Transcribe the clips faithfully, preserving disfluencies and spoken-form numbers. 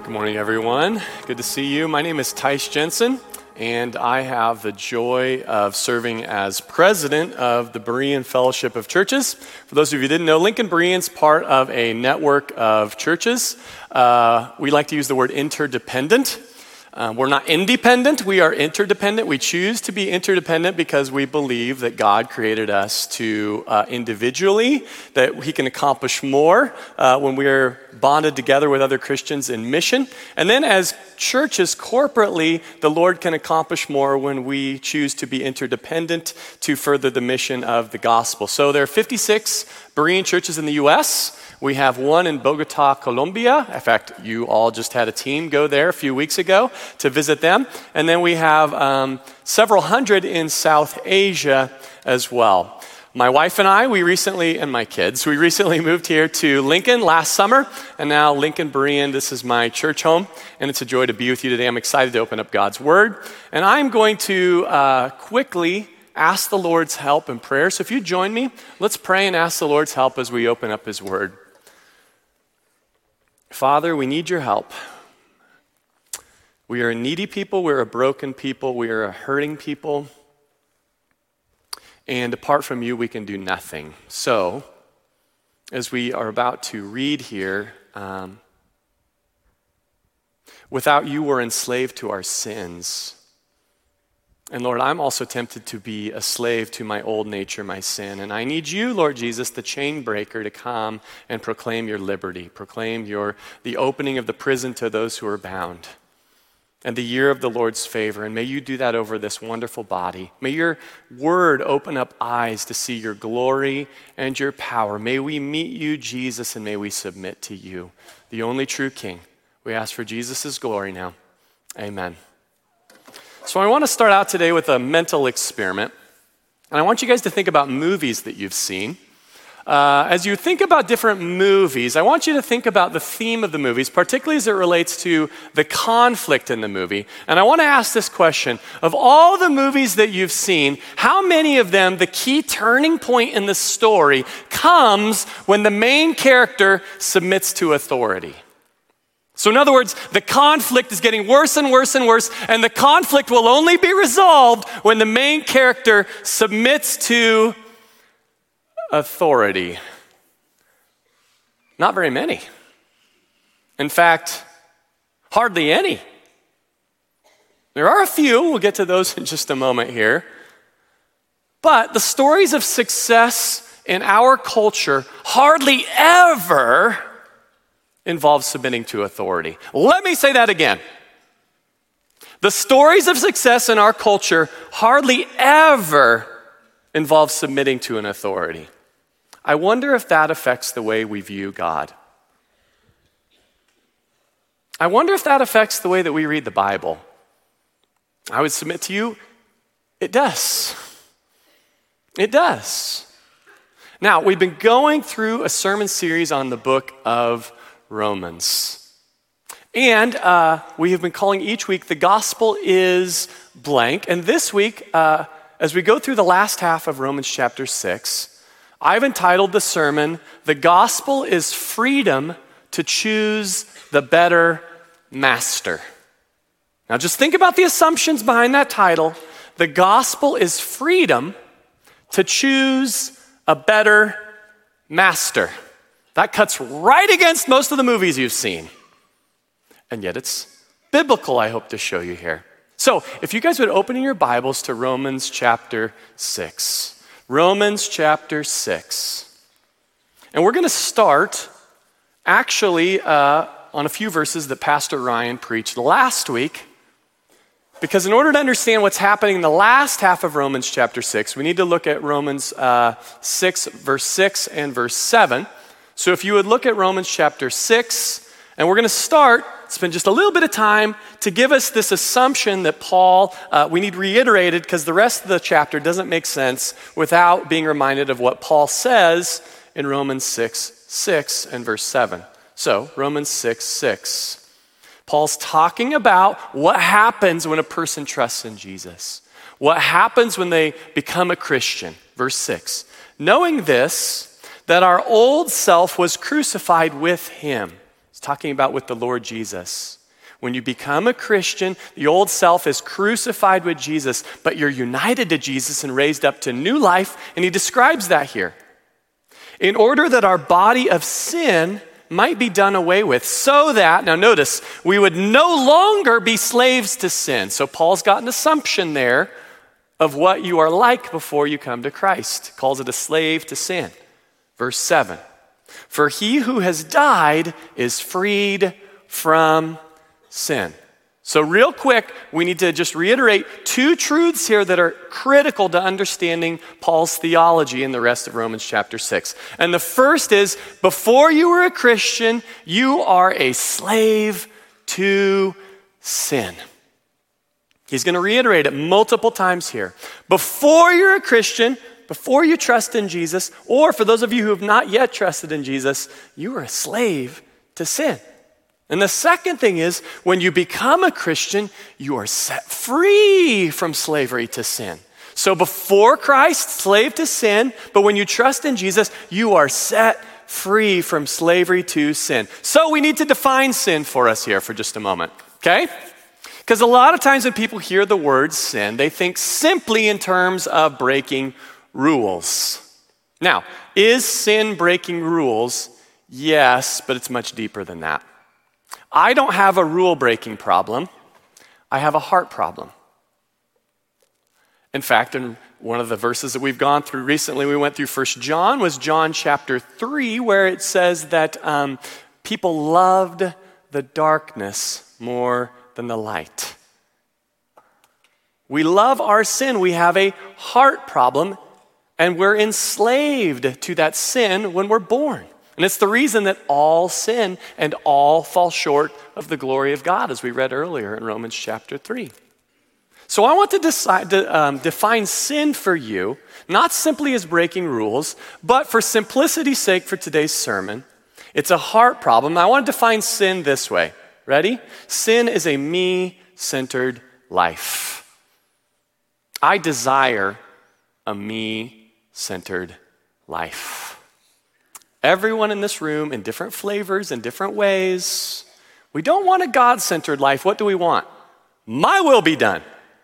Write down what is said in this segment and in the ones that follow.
Good morning, everyone. Good to see you. My name is Tice Jensen, and I have the joy of serving as president of the Berean Fellowship of Churches. For those of you who didn't know, Lincoln Berean's part of a network of churches. Uh, we like to use the word interdependent. Uh, we're not independent, we are interdependent. We choose to be interdependent because we believe that God created us to uh, individually, that He can accomplish more uh, when we're bonded together with other Christians in mission. And then as churches corporately, the Lord can accomplish more when we choose to be interdependent to further the mission of the gospel. So there are fifty-six Berean churches in the U S We have one in Bogota, Colombia. In fact, you all just had a team go there a few weeks ago to visit them. And then we have um, several hundred in South Asia as well. My wife and I, we recently, and my kids, we recently moved here to Lincoln last summer, and now Lincoln Berean, this is my church home, and it's a joy to be with you today. I'm excited to open up God's Word, and I'm going to uh, quickly ask the Lord's help in prayer. So if you join me, let's pray and ask the Lord's help as we open up His Word. Father, we need your help. We are a needy people, we're a broken people, we are a hurting people. And apart from you, we can do nothing. So, as we are about to read here, um, without you, we're enslaved to our sins. And Lord, I'm also tempted to be a slave to my old nature, my sin. And I need you, Lord Jesus, the chain breaker, to come and proclaim your liberty, proclaim your the opening of the prison to those who are bound, and the year of the Lord's favor. And may you do that over this wonderful body. May your word open up eyes to see your glory and your power. May we meet you, Jesus, and may we submit to you, the only true King. We ask for Jesus' glory now. Amen. So I want to start out today with a mental experiment. And I want you guys to think about movies that you've seen. Uh, as you think about different movies, I want you to think about the theme of the movies, particularly as it relates to the conflict in the movie. And I want to ask this question. Of all the movies that you've seen, how many of them, the key turning point in the story comes when the main character submits to authority? So in other words, the conflict is getting worse and worse and worse, and the conflict will only be resolved when the main character submits to authority. Not very many. In fact, hardly any. There are a few, we'll get to those in just a moment here. But the stories of success in our culture hardly ever involve submitting to authority. Let me say that again. The stories of success in our culture hardly ever involve submitting to an authority. I wonder if that affects the way we view God. I wonder if that affects the way that we read the Bible. I would submit to you, it does. It does. Now, we've been going through a sermon series on the book of Romans. And uh, we have been calling each week, The Gospel is blank. And this week, uh, as we go through the last half of Romans chapter six, I've entitled the sermon, The Gospel is Freedom to Choose the Better Master. Now just think about the assumptions behind that title. The gospel is freedom to choose a better master. That cuts right against most of the movies you've seen. And yet it's biblical, I hope to show you here. So if you guys would open your Bibles to Romans chapter six. Romans chapter six. And we're going to start actually uh, on a few verses that Pastor Ryan preached last week. Because in order to understand what's happening in the last half of Romans chapter six, we need to look at Romans uh, six, verse six and verse seven. So if you would look at Romans chapter six, and we're going to start, spend just a little bit of time to give us this assumption that Paul, uh, we need reiterated because the rest of the chapter doesn't make sense without being reminded of what Paul says in Romans six, six and verse seven. So Romans six, six. Paul's talking about what happens when a person trusts in Jesus. What happens when they become a Christian. Verse six. Knowing this, that our old self was crucified with him. He's talking about with the Lord Jesus. When you become a Christian, the old self is crucified with Jesus, but you're united to Jesus and raised up to new life, and he describes that here. In order that our body of sin might be done away with, so that, now notice, we would no longer be slaves to sin. So Paul's got an assumption there of what you are like before you come to Christ. He calls it a slave to sin. Verse seven, for he who has died is freed from sin. So real quick, we need to just reiterate two truths here that are critical to understanding Paul's theology in the rest of Romans chapter six. And the first is, before you were a Christian, you are a slave to sin. He's going to reiterate it multiple times here. Before you're a Christian, before you trust in Jesus, or for those of you who have not yet trusted in Jesus, you are a slave to sin. And the second thing is, when you become a Christian, you are set free from slavery to sin. So before Christ, slave to sin, but when you trust in Jesus, you are set free from slavery to sin. So we need to define sin for us here for just a moment, okay? Because a lot of times when people hear the word sin, they think simply in terms of breaking rules. Now, is sin breaking rules? Yes, but it's much deeper than that. I don't have a rule-breaking problem. I have a heart problem. In fact, in one of the verses that we've gone through recently, we went through First John, was John chapter three, where it says that um, people loved the darkness more than the light. We love our sin. We have a heart problem, and we're enslaved to that sin when we're born. And it's the reason that all sin and all fall short of the glory of God, as we read earlier in Romans chapter three. So I want to, decide, to um, define sin for you, not simply as breaking rules, but for simplicity's sake for today's sermon, it's a heart problem. I want to define sin this way. Ready? Sin is a me-centered life. I desire a me-centered life. Everyone in this room, in different flavors, in different ways, we don't want a God-centered life. What do we want? My will be done.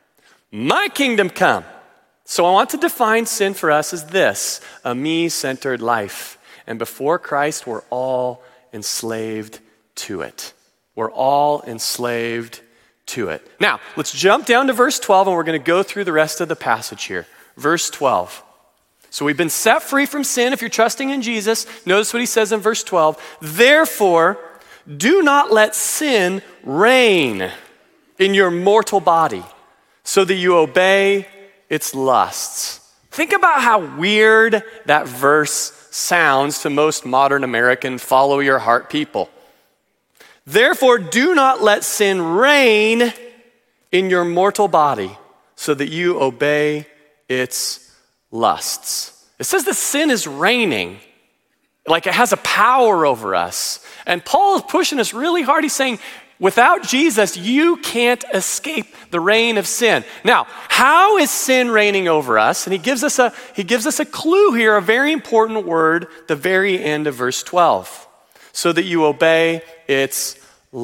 My kingdom come. So I want to define sin for us as this, a me-centered life. And before Christ, we're all enslaved to it. We're all enslaved to it. Now, let's jump down to verse twelve, and we're going to go through the rest of the passage here. Verse twelve. So we've been set free from sin if you're trusting in Jesus. Notice what he says in verse twelve. Therefore, do not let sin reign in your mortal body so that you obey its lusts. Think about how weird that verse sounds to most modern American follow your heart people. Therefore, do not let sin reign in your mortal body so that you obey its lusts. It says that sin is reigning, like it has a power over us. And Paul is pushing us really hard. He's saying, without Jesus, you can't escape the reign of sin. Now, how is sin reigning over us? And he gives us a he gives us a clue here, a very important word, the very end of verse twelve. So that you obey its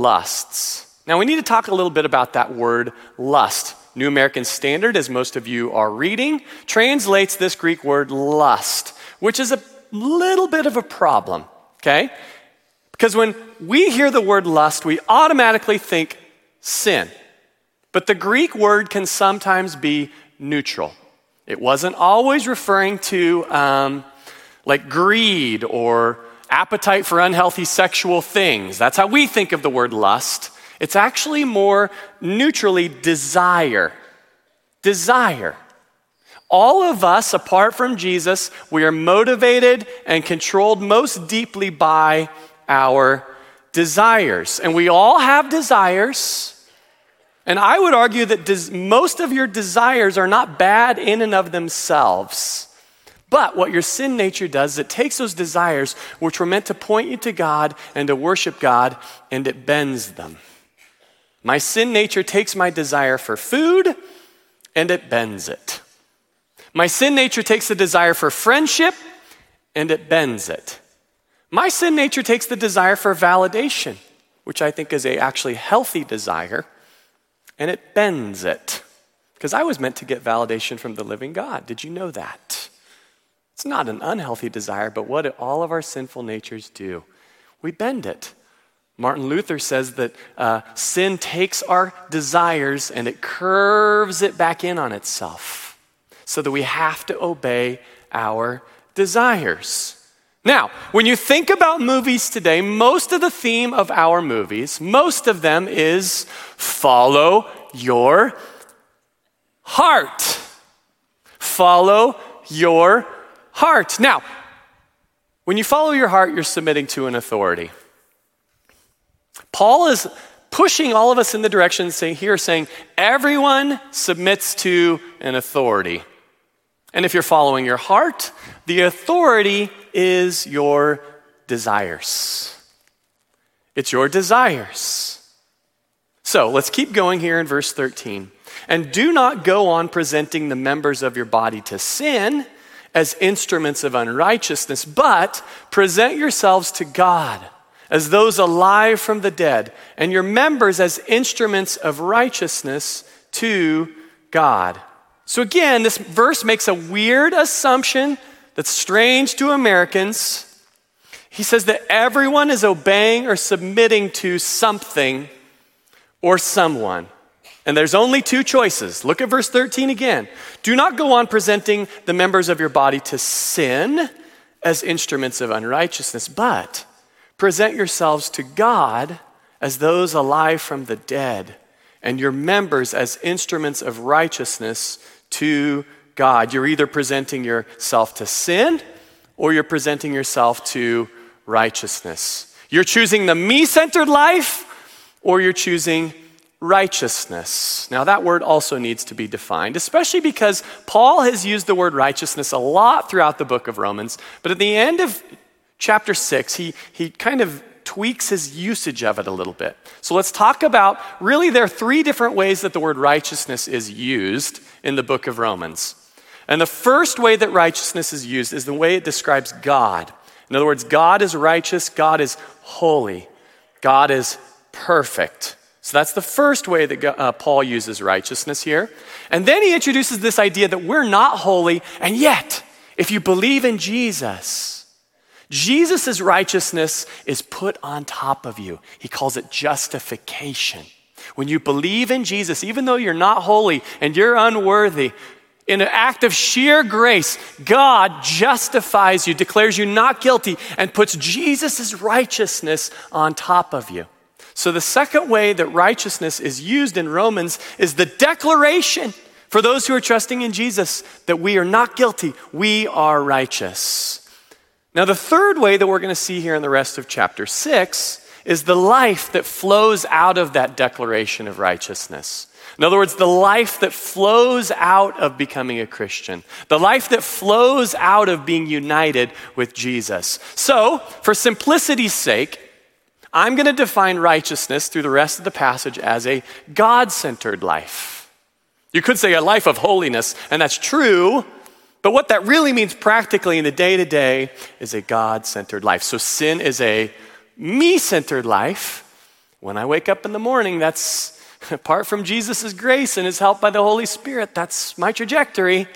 lusts. Now, we need to talk a little bit about that word lust. New American Standard, as most of you are reading, translates this Greek word lust, which is a little bit of a problem, okay? Because when we hear the word lust, we automatically think sin. But the Greek word can sometimes be neutral. It wasn't always referring to um, like greed or appetite for unhealthy sexual things. That's how we think of the word lust. It's actually more neutrally desire. Desire. All of us, apart from Jesus, we are motivated and controlled most deeply by our desires. And we all have desires. And I would argue that des- most of your desires are not bad in and of themselves. But what your sin nature does is it takes those desires, which were meant to point you to God and to worship God, and it bends them. My sin nature takes my desire for food and it bends it. My sin nature takes the desire for friendship and it bends it. My sin nature takes the desire for validation which I think is a actually healthy desire, and it bends it. Because I was meant to get validation from the living God. Did you know that? It's not an unhealthy desire, but what all of our sinful natures do, we bend it. Martin Luther says that uh, sin takes our desires and it curves it back in on itself so that we have to obey our desires. Now, when you think about movies today, most of the theme of our movies, most of them is follow your heart. Follow your heart. Now, when you follow your heart, you're submitting to an authority. Paul is pushing all of us in the direction saying, here, saying everyone submits to an authority. And if you're following your heart, the authority is your desires. It's your desires. So let's keep going here in verse thirteen. And do not go on presenting the members of your body to sin as instruments of unrighteousness, but present yourselves to God as those alive from the dead, and your members as instruments of righteousness to God. So again, this verse makes a weird assumption that's strange to Americans. He says that everyone is obeying or submitting to something or someone. And there's only two choices. Look at verse thirteen again. Do not go on presenting the members of your body to sin as instruments of unrighteousness, but present yourselves to God as those alive from the dead, and your members as instruments of righteousness to God. You're either presenting yourself to sin or you're presenting yourself to righteousness. You're choosing the me-centered life or you're choosing righteousness. Now that word also needs to be defined, especially because Paul has used the word righteousness a lot throughout the book of Romans, but at the end of chapter six, he, he kind of tweaks his usage of it a little bit. So let's talk about, really there are three different ways that the word righteousness is used in the book of Romans. And the first way that righteousness is used is the way it describes God. In other words, God is righteous, God is holy, God is perfect. So that's the first way that uh, Paul uses righteousness here. And then he introduces this idea that we're not holy, and yet, if you believe in Jesus, Jesus' righteousness is put on top of you. He calls it justification. When you believe in Jesus, even though you're not holy and you're unworthy, in an act of sheer grace, God justifies you, declares you not guilty, and puts Jesus' righteousness on top of you. So the second way that righteousness is used in Romans is the declaration for those who are trusting in Jesus that we are not guilty, we are righteous. Now, the third way that we're going to see here in the rest of chapter six is the life that flows out of that declaration of righteousness. In other words, the life that flows out of becoming a Christian, the life that flows out of being united with Jesus. So, for simplicity's sake, I'm going to define righteousness through the rest of the passage as a God-centered life. You could say a life of holiness, and that's true. But what that really means practically in the day-to-day is a God-centered life. So sin is a me-centered life. When I wake up in the morning, that's apart from Jesus' grace and his help by the Holy Spirit, that's my trajectory.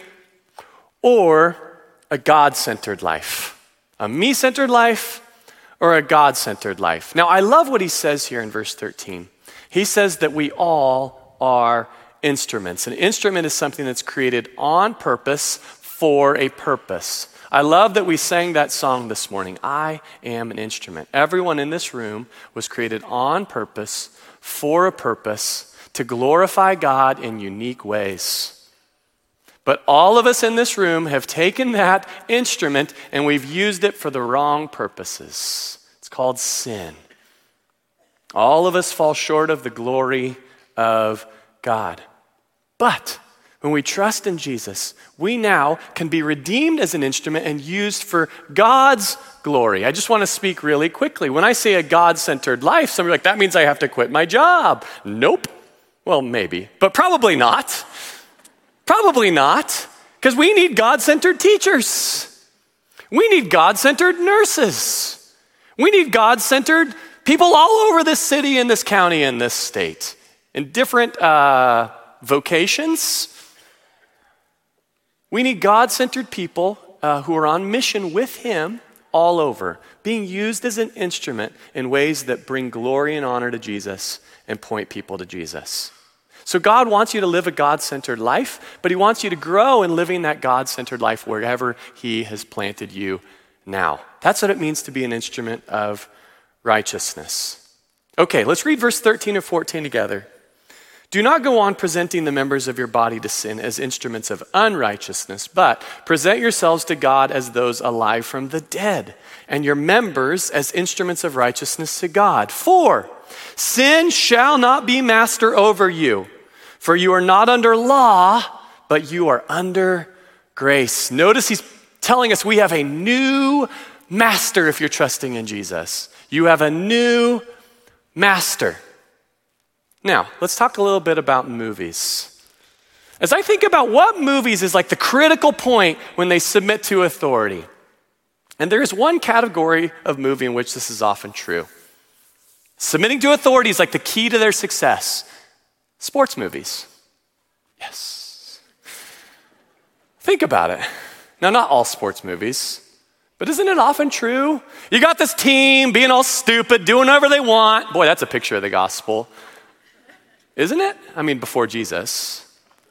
Or a God-centered life. A me-centered life or a God-centered life. Now, I love what he says here in verse thirteen. He says that we all are instruments. An instrument is something that's created on purpose for a purpose. I love that we sang that song this morning, I am an instrument. Everyone in this room was created on purpose, for a purpose, to glorify God in unique ways. But all of us in this room have taken that instrument and we've used it for the wrong purposes. It's called sin. All of us fall short of the glory of God. But when we trust in Jesus, we now can be redeemed as an instrument and used for God's glory. I just want to speak really quickly. When I say a God-centered life, somebody's like, that means I have to quit my job. Nope. Well, maybe, but probably not. Probably not, because we need God-centered teachers. We need God-centered nurses. We need God-centered people all over this city and this county and this state in different uh, vocations. We need God-centered people uh, who are on mission with him all over, being used as an instrument in ways that bring glory and honor to Jesus and point people to Jesus. So God wants you to live a God-centered life, but he wants you to grow in living that God-centered life wherever he has planted you now. That's what it means to be an instrument of righteousness. Okay, let's read verse thirteen and fourteen together. Do not go on presenting the members of your body to sin as instruments of unrighteousness, but present yourselves to God as those alive from the dead, and your members as instruments of righteousness to God. For sin shall not be master over you, for you are not under law, but you are under grace. Notice he's telling us we have a new master if you're trusting in Jesus. You have a new master. Now, let's talk a little bit about movies. As I think about what movies is like the critical point when they submit to authority, and there is one category of movie in which this is often true. Submitting to authority is like the key to their success. Sports movies. Yes. Think about it. Now, not all sports movies, but isn't it often true? You got this team being all stupid, doing whatever they want. Boy, that's a picture of the gospel. Isn't it? I mean, before Jesus.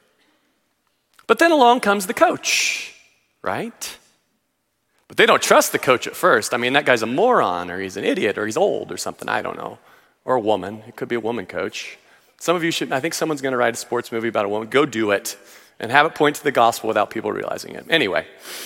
But then along comes the coach, right? But they don't trust the coach at first. I mean, that guy's a moron, or he's an idiot, or he's old, or something, I don't know. Or a woman. It could be a woman coach. Some of you should, I think someone's going to write a sports movie about a woman. Go do it and have it point to the gospel without people realizing it. Anyway.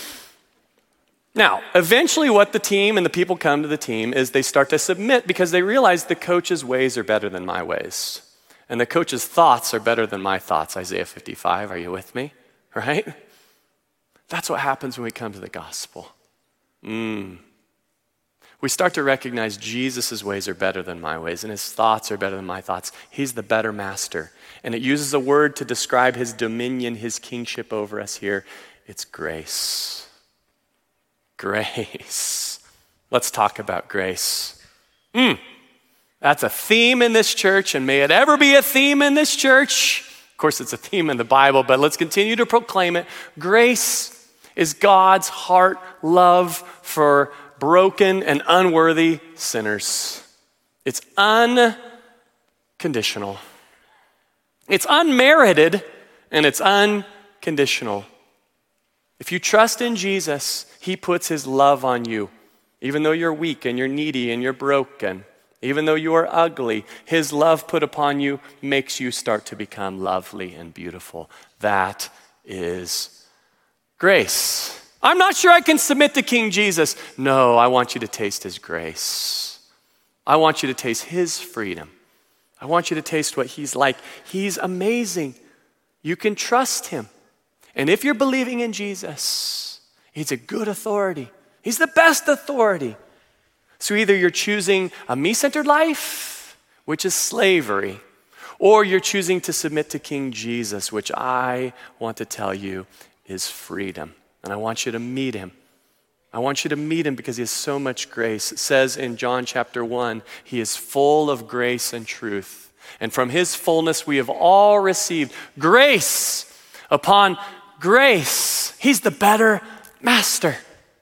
Now, eventually what the team and the people come to the team is they start to submit because they realize the coach's ways are better than my ways. And the coach's thoughts are better than my thoughts, Isaiah fifty-five, are you with me? Right? That's what happens when we come to the gospel. Mm. We start to recognize Jesus' ways are better than my ways, and his thoughts are better than my thoughts. He's the better master. And it uses a word to describe his dominion, his kingship over us here. It's grace. Grace. Let's talk about grace. Mm. That's a theme in this church, and may it ever be a theme in this church. Of course, it's a theme in the Bible, but let's continue to proclaim it. Grace is God's heart love for broken and unworthy sinners. It's unconditional. It's unmerited, and it's unconditional. If you trust in Jesus, he puts his love on you, even though you're weak and you're needy and you're broken. Even though you are ugly, his love put upon you makes you start to become lovely and beautiful. That is grace. I'm not sure I can submit to King Jesus. No, I want you to taste his grace. I want you to taste his freedom. I want you to taste what he's like. He's amazing. You can trust him. And if you're believing in Jesus, he's a good authority. He's the best authority. So either you're choosing a me-centered life, which is slavery, or you're choosing to submit to King Jesus, which I want to tell you is freedom. And I want you to meet him. I want you to meet him because he has so much grace. It says in John chapter one, he is full of grace and truth. And from his fullness we have all received grace upon grace. He's the better master.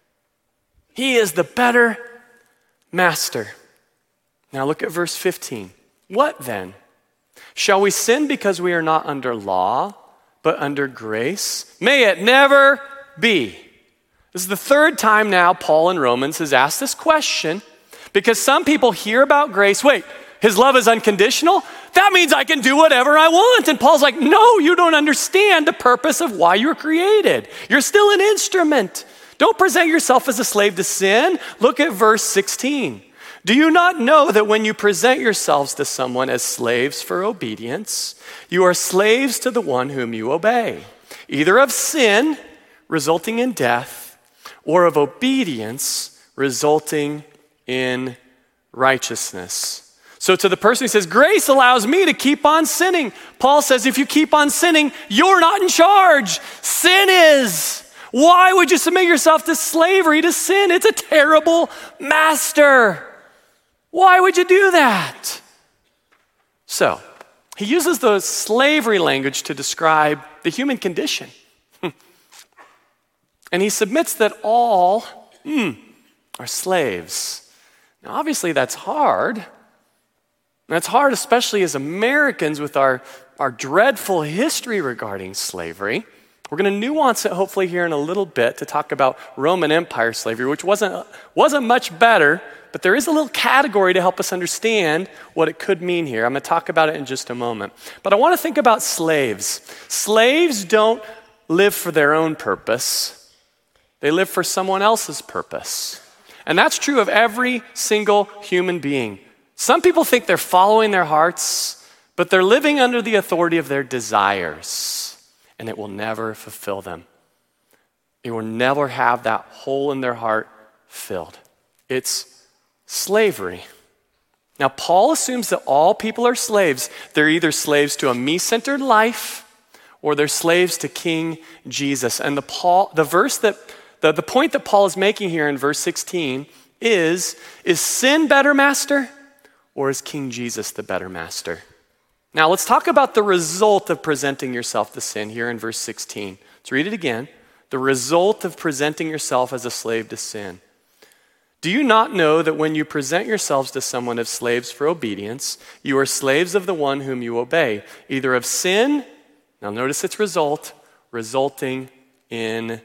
He is the better master. Now look at verse fifteen. What then? Shall we sin because we are not under law, but under grace? May it never be. This is the third time now Paul in Romans has asked this question because some people hear about grace. Wait, his love is unconditional? That means I can do whatever I want. And Paul's like, no, you don't understand the purpose of why you were created. You're still an instrument. Don't present yourself as a slave to sin. Look at verse sixteen. Do you not know that when you present yourselves to someone as slaves for obedience, you are slaves to the one whom you obey, either of sin, resulting in death, or of obedience, resulting in righteousness? So to the person who says, grace allows me to keep on sinning, Paul says, if you keep on sinning, you're not in charge. Sin is. Why would you submit yourself to slavery, to sin? It's a terrible master. Why would you do that? So, he uses the slavery language to describe the human condition. And he submits that all mm, are slaves. Now, obviously, that's hard. That's hard, especially as Americans with our, our dreadful history regarding slavery. We're going to nuance it hopefully here in a little bit to talk about Roman Empire slavery, which wasn't, wasn't much better, but there is a little category to help us understand what it could mean here. I'm going to talk about it in just a moment. But I want to think about slaves. Slaves don't live for their own purpose. They live for someone else's purpose. And that's true of every single human being. Some people think they're following their hearts, but they're living under the authority of their desires, and it will never fulfill them. It will never have that hole in their heart filled. It's slavery. Now, Paul assumes that all people are slaves. They're either slaves to a me-centered life, or they're slaves to King Jesus. And the Paul, the verse that The, the point that Paul is making here in verse sixteen is, is sin better master, or is King Jesus the better master? Now let's talk about the result of presenting yourself to sin here in verse sixteen. Let's read it again. The result of presenting yourself as a slave to sin. Do you not know that when you present yourselves to someone as slaves for obedience, you are slaves of the one whom you obey, either of sin, now notice its result, resulting in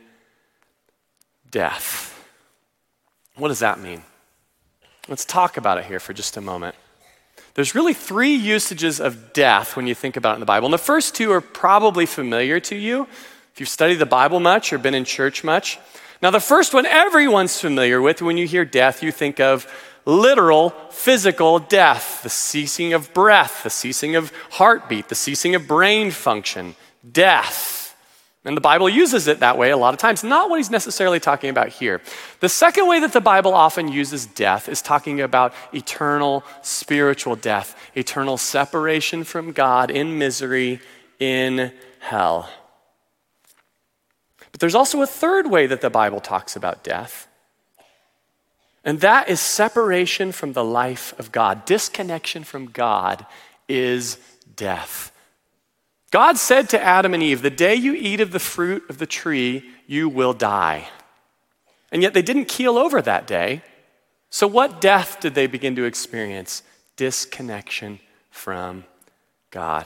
death. What does that mean? Let's talk about it here for just a moment. There's really three usages of death when you think about it in the Bible. And the first two are probably familiar to you if you've studied the Bible much or been in church much. Now, the first one everyone's familiar with. When you hear death, you think of literal physical death, the ceasing of breath, the ceasing of heartbeat, the ceasing of brain function, death. And the Bible uses it that way a lot of times, not what he's necessarily talking about here. The second way that the Bible often uses death is talking about eternal spiritual death, eternal separation from God in misery, in hell. But there's also a third way that the Bible talks about death, and that is separation from the life of God. Disconnection from God is death. God said to Adam and Eve, the day you eat of the fruit of the tree, you will die. And yet they didn't keel over that day. So what death did they begin to experience? Disconnection from God.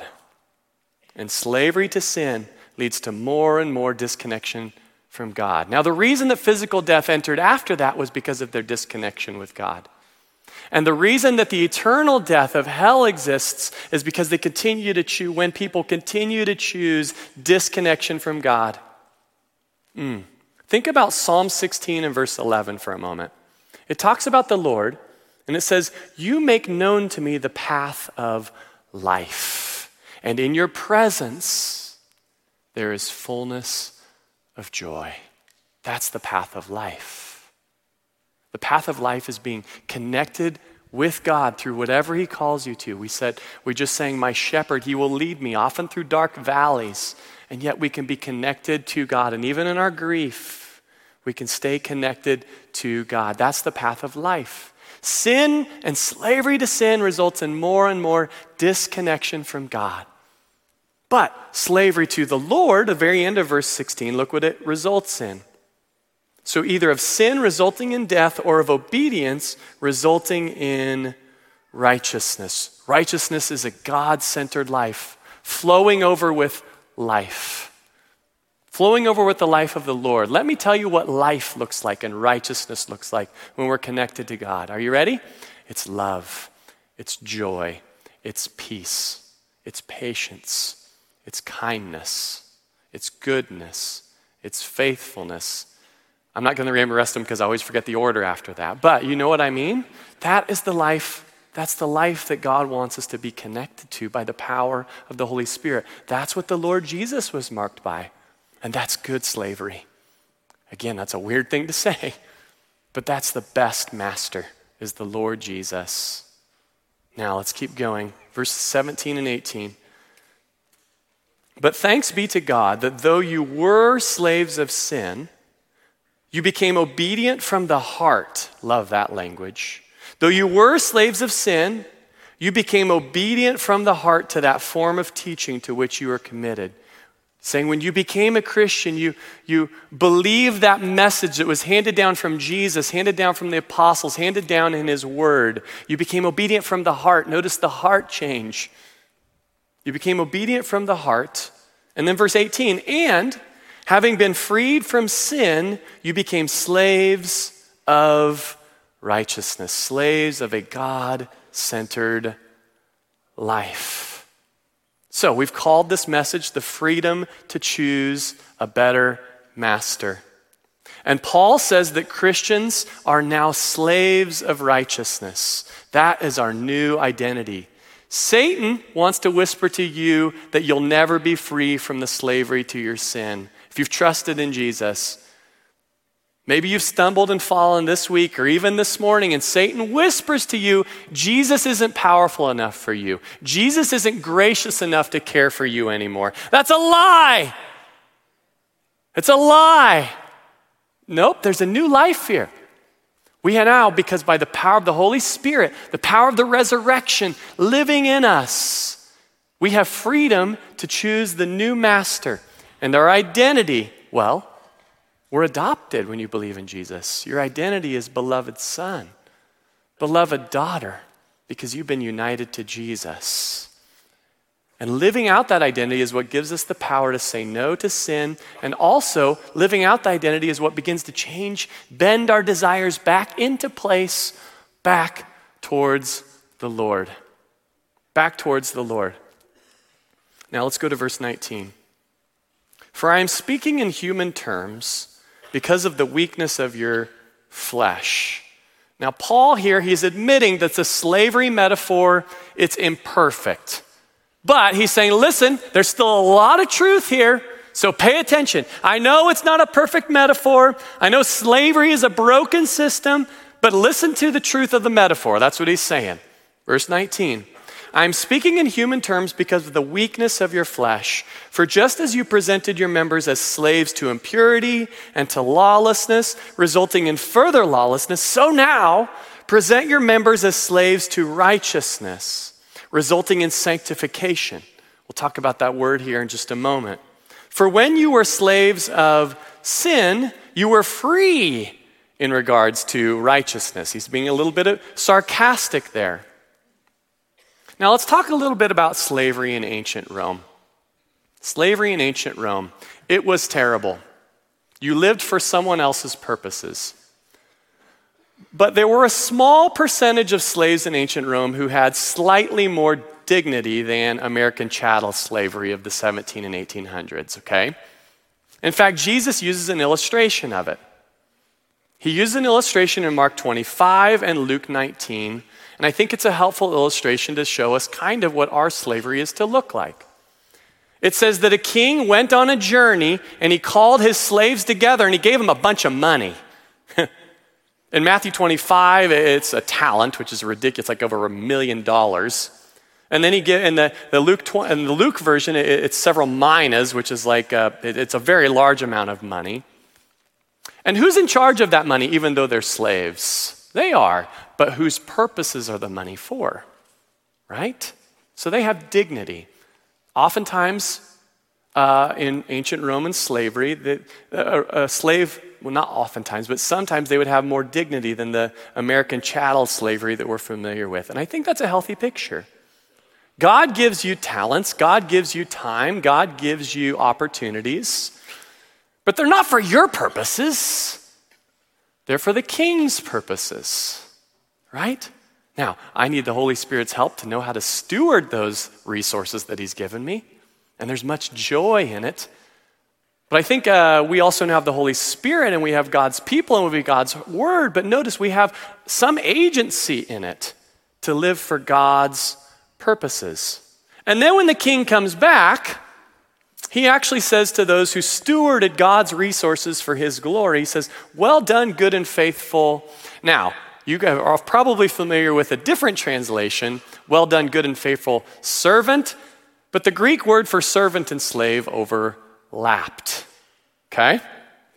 And slavery to sin leads to more and more disconnection from God. Now, the reason that physical death entered after that was because of their disconnection with God. And the reason that the eternal death of hell exists is because they continue to choose, when people continue to choose disconnection from God. Mm. Think about Psalm sixteen and verse eleven for a moment. It talks about the Lord, and it says, "You make known to me the path of life, and in your presence there is fullness of joy." That's the path of life. The path of life is being connected with God through whatever he calls you to. We said, we just sang, "My shepherd, he will lead me," often through dark valleys, and yet we can be connected to God. And even in our grief, we can stay connected to God. That's the path of life. Sin and slavery to sin results in more and more disconnection from God. But slavery to the Lord, the very end of verse sixteen, look what it results in. So either of sin resulting in death or of obedience resulting in righteousness. Righteousness is a God-centered life, flowing over with life. Flowing over with the life of the Lord. Let me tell you what life looks like and righteousness looks like when we're connected to God. Are you ready? It's love. It's joy. It's peace. It's patience. It's kindness. It's goodness. It's faithfulness. I'm not going to remember the rest of them because I always forget the order after that. But you know what I mean? That is the life, that's the life that God wants us to be connected to by the power of the Holy Spirit. That's what the Lord Jesus was marked by. And that's good slavery. Again, that's a weird thing to say, but that's the best master, is the Lord Jesus. Now let's keep going. Verses seventeen and eighteen. "But thanks be to God that though you were slaves of sin, you became obedient from the heart," love that language, Though you were slaves of sin, you became obedient from the heart to that form of teaching to which you were committed. Saying when you became a Christian, you, you believed that message that was handed down from Jesus, handed down from the apostles, handed down in his word. You became obedient from the heart. Notice the heart change. You became obedient from the heart. And then verse eighteen, and having been freed from sin, you became slaves of righteousness, slaves of a God-centered life. So we've called this message the freedom to choose a better master. And Paul says that Christians are now slaves of righteousness. That is our new identity. Satan wants to whisper to you that you'll never be free from the slavery to your sin. If you've trusted in Jesus, maybe you've stumbled and fallen this week or even this morning, and Satan whispers to you, Jesus isn't powerful enough for you. Jesus isn't gracious enough to care for you anymore. That's a lie. It's a lie. Nope, there's a new life here. We are now, because by the power of the Holy Spirit, the power of the resurrection living in us, we have freedom to choose the new master. And our identity, well, we're adopted when you believe in Jesus. Your identity is beloved son, beloved daughter, because you've been united to Jesus. And living out that identity is what gives us the power to say no to sin. And also, living out the identity is what begins to change, bend our desires back into place, back towards the Lord. Back towards the Lord. Now let's go to verse nineteen. For I am speaking in human terms because of the weakness of your flesh. Now, Paul here, he's admitting that the slavery metaphor, it's imperfect. But he's saying, listen, there's still a lot of truth here, so pay attention. I know it's not a perfect metaphor. I know slavery is a broken system, but listen to the truth of the metaphor. That's what he's saying. Verse nineteen. I'm speaking in human terms because of the weakness of your flesh. For just as you presented your members as slaves to impurity and to lawlessness, resulting in further lawlessness, so now present your members as slaves to righteousness, resulting in sanctification. We'll talk about that word here in just a moment. For when you were slaves of sin, you were free in regards to righteousness. He's being a little bit sarcastic there. Now let's talk a little bit about slavery in ancient Rome. Slavery in ancient Rome, it was terrible. You lived for someone else's purposes. But there were a small percentage of slaves in ancient Rome who had slightly more dignity than American chattel slavery of the seventeen and eighteen hundreds, okay? In fact, Jesus uses an illustration of it. He uses an illustration in Mark twenty-five and Luke nineteen, and I think it's a helpful illustration to show us kind of what our slavery is to look like. It says that a king went on a journey and he called his slaves together and he gave them a bunch of money. In Matthew twenty-five, it's a talent, which is ridiculous, like over a million dollars. And then he get in the, the Luke tw- in the Luke version, it, it's several minas, which is like a, it, it's a very large amount of money. And who's in charge of that money, even though they're slaves? They are, but whose purposes are the money for? Right? So they have dignity. Oftentimes, uh, in ancient Roman slavery, the, a, a slave, well, not oftentimes, but sometimes they would have more dignity than the American chattel slavery that we're familiar with. And I think that's a healthy picture. God gives you talents, God gives you time, God gives you opportunities, but they're not for your purposes. They're for the king's purposes, right? Now, I need the Holy Spirit's help to know how to steward those resources that he's given me, and there's much joy in it. But I think uh, we also now have the Holy Spirit, and we have God's people, and we have God's word, but notice we have some agency in it to live for God's purposes. And then when the king comes back, he actually says to those who stewarded God's resources for his glory, he says, well done, good and faithful. Now, you are probably familiar with a different translation, well done, good and faithful servant, but the Greek word for servant and slave overlapped, okay?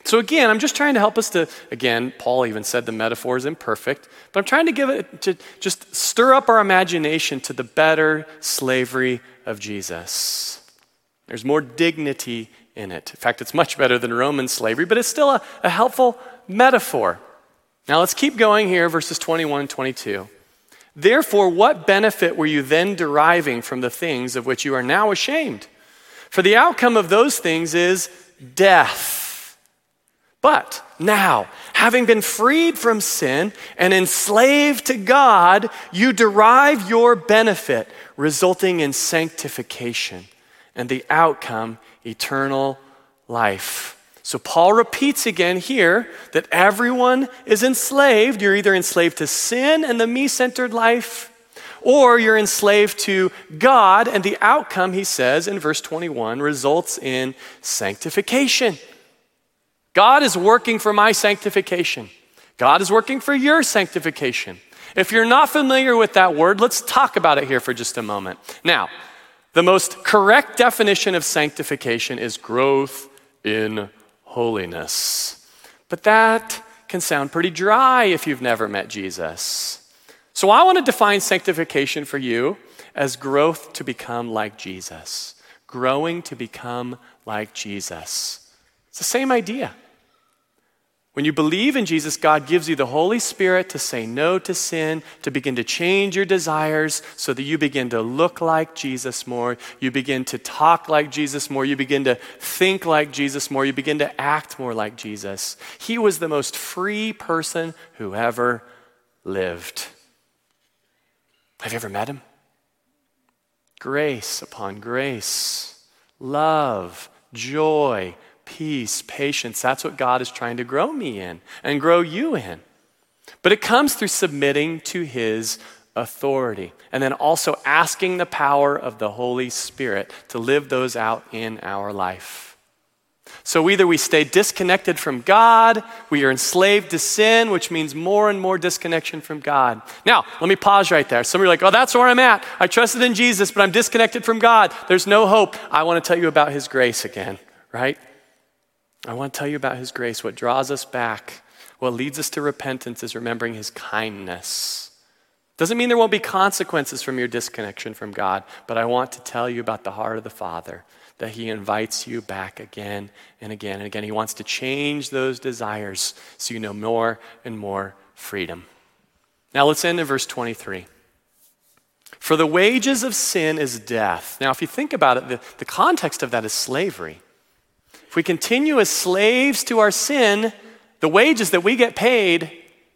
So again, I'm just trying to help us to, again, Paul even said the metaphor is imperfect, but I'm trying to give it, to just stir up our imagination to the better slavery of Jesus. There's more dignity in it. In fact, it's much better than Roman slavery, but it's still a, a helpful metaphor. Now let's keep going here, verses twenty-one and twenty-two. Therefore, what benefit were you then deriving from the things of which you are now ashamed? For the outcome of those things is death. But now, having been freed from sin and enslaved to God, you derive your benefit, resulting in sanctification, and the outcome, eternal life. So Paul repeats again here that everyone is enslaved. You're either enslaved to sin and the me-centered life, or you're enslaved to God, and the outcome, he says in verse twenty-one, results in sanctification. God is working for my sanctification. God is working for your sanctification. If you're not familiar with that word, let's talk about it here for just a moment. Now, the most correct definition of sanctification is growth in holiness. But that can sound pretty dry if you've never met Jesus. So I want to define sanctification for you as growth to become like Jesus. Growing to become like Jesus. It's the same idea. When you believe in Jesus, God gives you the Holy Spirit to say no to sin, to begin to change your desires so that you begin to look like Jesus more. You begin to talk like Jesus more. You begin to think like Jesus more. You begin to act more like Jesus. He was the most free person who ever lived. Have you ever met him? Grace upon grace, love, joy, peace, patience. That's what God is trying to grow me in and grow you in. But it comes through submitting to his authority and then also asking the power of the Holy Spirit to live those out in our life. So either we stay disconnected from God, we are enslaved to sin, which means more and more disconnection from God. Now, let me pause right there. Some of you are like, oh, that's where I'm at. I trusted in Jesus, but I'm disconnected from God. There's no hope. I want to tell you about his grace again, right? I want to tell you about his grace. What draws us back, what leads us to repentance is remembering his kindness. Doesn't mean there won't be consequences from your disconnection from God, but I want to tell you about the heart of the Father, that he invites you back again and again and again. He wants to change those desires so you know more and more freedom. Now let's end in verse twenty-three. For the wages of sin is death. Now if you think about it, the, the context of that is slavery. If we continue as slaves to our sin, the wages that we get paid,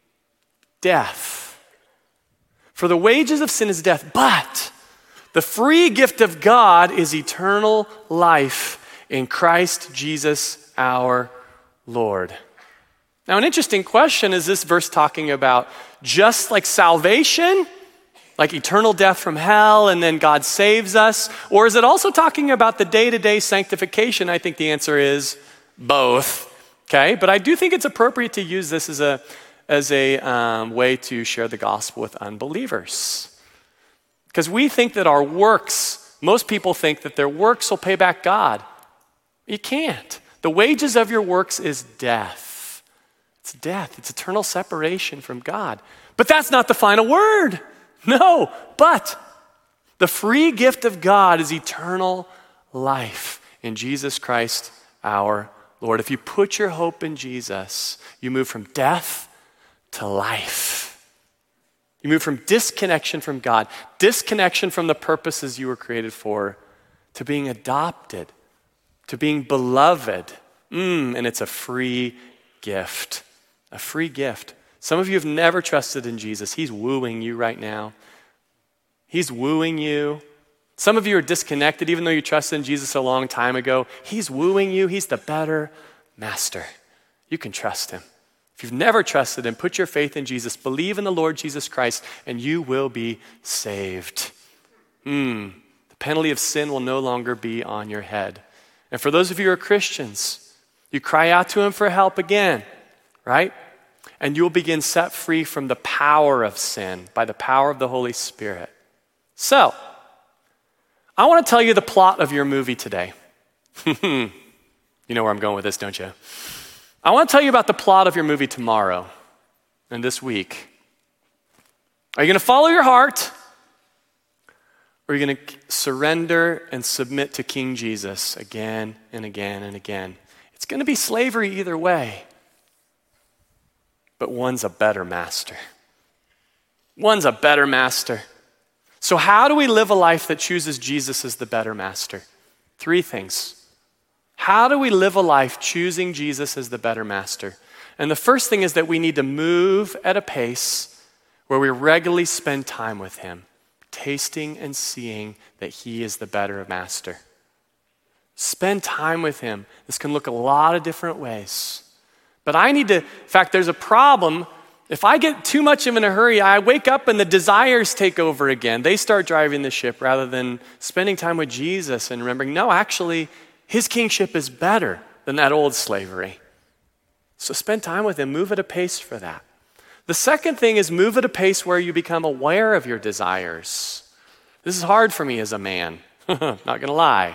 death. For the wages of sin is death, but the free gift of God is eternal life in Christ Jesus our Lord. Now, an interesting question, is this verse talking about just like salvation, like eternal death from hell, and then God saves us? Or is it also talking about the day-to-day sanctification? I think the answer is both, okay? But I do think it's appropriate to use this as a, as a um, way to share the gospel with unbelievers. Because we think that our works, most people think that their works will pay back God. You can't. The wages of your works is death. It's death. It's eternal separation from God. But that's not the final word. No, but the free gift of God is eternal life in Jesus Christ our Lord. If you put your hope in Jesus, you move from death to life. You move from disconnection from God, disconnection from the purposes you were created for, to being adopted, to being beloved. Mm, and it's a free gift, a free gift. Some of you have never trusted in Jesus. He's wooing you right now. He's wooing you. Some of you are disconnected, even though you trusted in Jesus a long time ago. He's wooing you. He's the better master. You can trust him. If you've never trusted him, put your faith in Jesus. Believe in the Lord Jesus Christ, and you will be saved. Mm, the penalty of sin will no longer be on your head. And for those of you who are Christians, you cry out to him for help again, right? And you'll begin set free from the power of sin by the power of the Holy Spirit. So, I want to tell you the plot of your movie today. You know where I'm going with this, don't you? I want to tell you about the plot of your movie tomorrow and this week. Are you going to follow your heart? Or are you going to surrender and submit to King Jesus again and again and again? It's going to be slavery either way. But one's a better master. One's a better master. So how do we live a life that chooses Jesus as the better master? Three things. How do we live a life choosing Jesus as the better master? And the first thing is that we need to move at a pace where we regularly spend time with him, tasting and seeing that he is the better master. Spend time with him. This can look a lot of different ways. But I need to, in fact, there's a problem. If I get too much of in a hurry, I wake up and the desires take over again. They start driving the ship rather than spending time with Jesus and remembering, no, actually, his kingship is better than that old slavery. So spend time with him. Move at a pace for that. The second thing is move at a pace where you become aware of your desires. This is hard for me as a man. Not going to lie.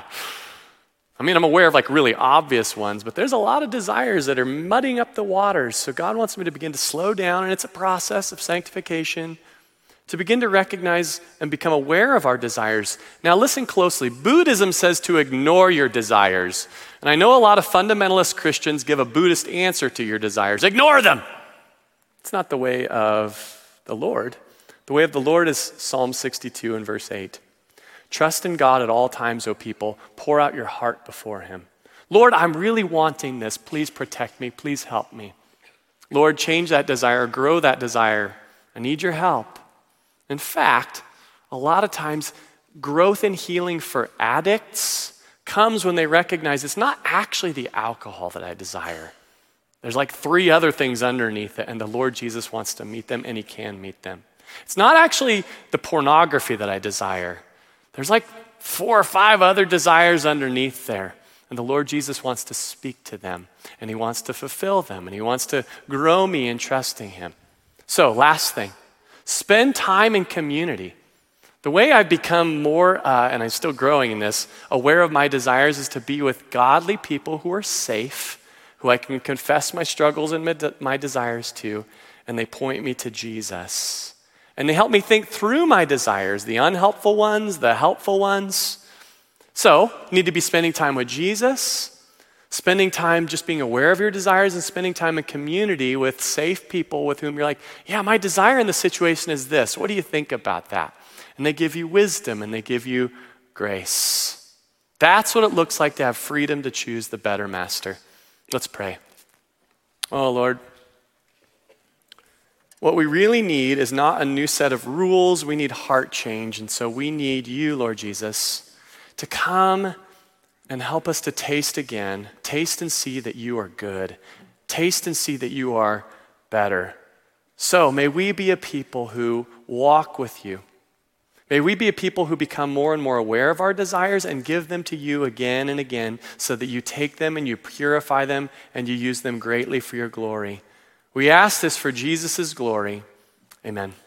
I mean, I'm aware of like really obvious ones, but there's a lot of desires that are muddying up the waters. So God wants me to begin to slow down, and it's a process of sanctification, to begin to recognize and become aware of our desires. Now listen closely. Buddhism says to ignore your desires. And I know a lot of fundamentalist Christians give a Buddhist answer to your desires. Ignore them. It's not the way of the Lord. The way of the Lord is Psalm sixty-two and verse eight. Trust in God at all times, O people. Pour out your heart before him. Lord, I'm really wanting this. Please protect me. Please help me. Lord, change that desire. Grow that desire. I need your help. In fact, a lot of times, growth and healing for addicts comes when they recognize it's not actually the alcohol that I desire. There's like three other things underneath it, and the Lord Jesus wants to meet them, and he can meet them. It's not actually the pornography that I desire. There's like four or five other desires underneath there. And the Lord Jesus wants to speak to them, and he wants to fulfill them, and he wants to grow me in trusting him. So last thing, spend time in community. The way I've become more, uh, and I'm still growing in this, aware of my desires is to be with godly people who are safe, who I can confess my struggles and my desires to, and they point me to Jesus. And they help me think through my desires, the unhelpful ones, the helpful ones. So, you need to be spending time with Jesus, spending time just being aware of your desires, and spending time in community with safe people with whom you're like, yeah, my desire in the situation is this. What do you think about that? And they give you wisdom and they give you grace. That's what it looks like to have freedom to choose the better master. Let's pray. Oh, Lord. What we really need is not a new set of rules. We need heart change. And so we need you, Lord Jesus, to come and help us to taste again. Taste and see that you are good. Taste and see that you are better. So may we be a people who walk with you. May we be a people who become more and more aware of our desires and give them to you again and again so that you take them and you purify them and you use them greatly for your glory. We ask this for Jesus' glory. Amen.